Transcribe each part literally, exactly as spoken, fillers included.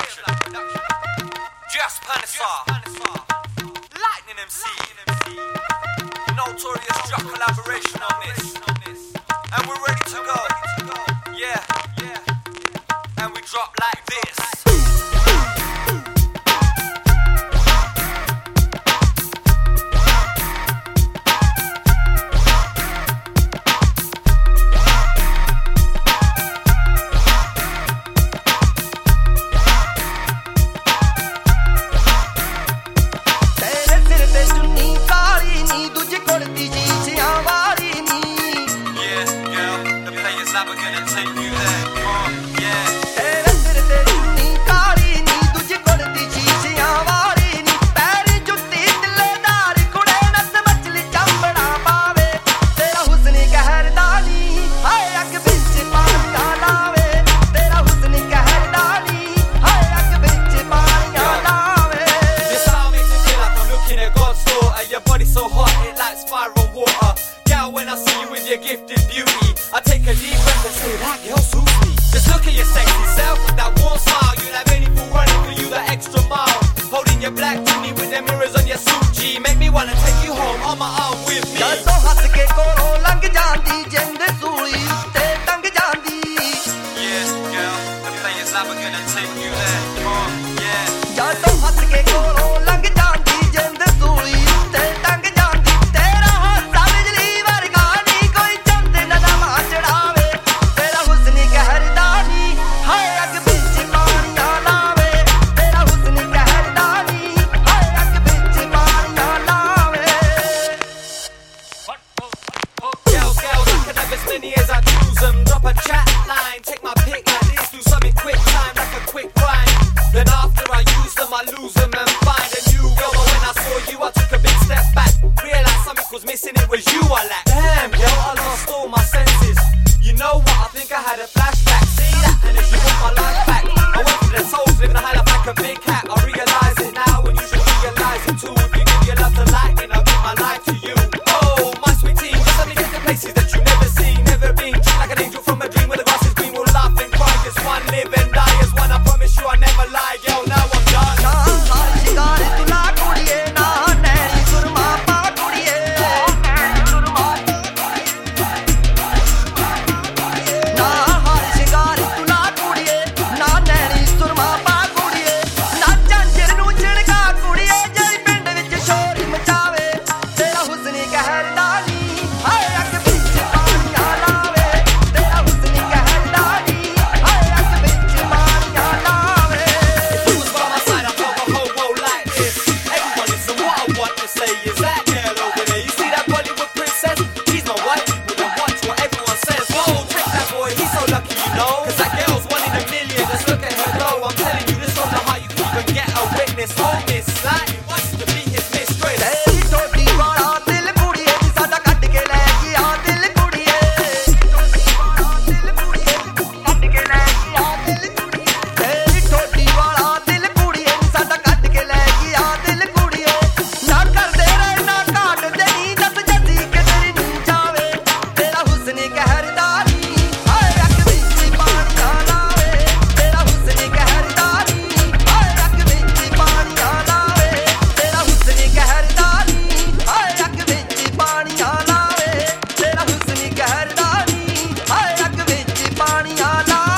Just Panasar, Lightning M C, Notorious Drop collaboration on this, and we're ready to go. Yeah, yeah, and we drop like this. We're gonna take you there, uh, yeah. This all makes me feel like I'm looking at God's daughter. Your body's so hot, it like spiral water. Girl, when I see you with your gifted beauty, I take a deep breath and say, that girl suits me. Just look at your sexy self with that warm smile. You'll have any fool running for you the extra mile. Holding your black chimney with the mirrors on your suit, G. Make me wanna take you home on my arm with me. Yeah, girl, the players lab are gonna take you there, uh, yeah. As I choose them, drop a chat line, take my pick like this, do something quick time like a quick grind. Then after I use them, I lose them and find a new girl. But when I saw you, I took a big step back, realized something was missing, it was you I lacked. Damn, girl, I lost all my senses. You know what? I think I had a flashback. See that? And if you want my life back, I went for the souls, living a high life like a big cat. I realize it now, and you should realize it too. If you give your love to lightning, I'll give my life to you. Oh, my sweet tea, just let me get to places that you never see. Like an angel from a dream where the grass is green. We'll laugh and cry, just one live and die as one. I promise you I never lie, girl, now I'm done. Is that girl over there? You see that Bollywood princess? She's my wife, wouldn't watch what everyone says. Whoa, check that boy, he's so lucky, you know. Cause that girl's one in a million, just look at her though. I'm telling you, this from the heart, you can even get a witness on this. Like, he wants to be his mistress.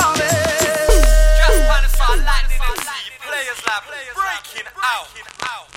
Breaking out.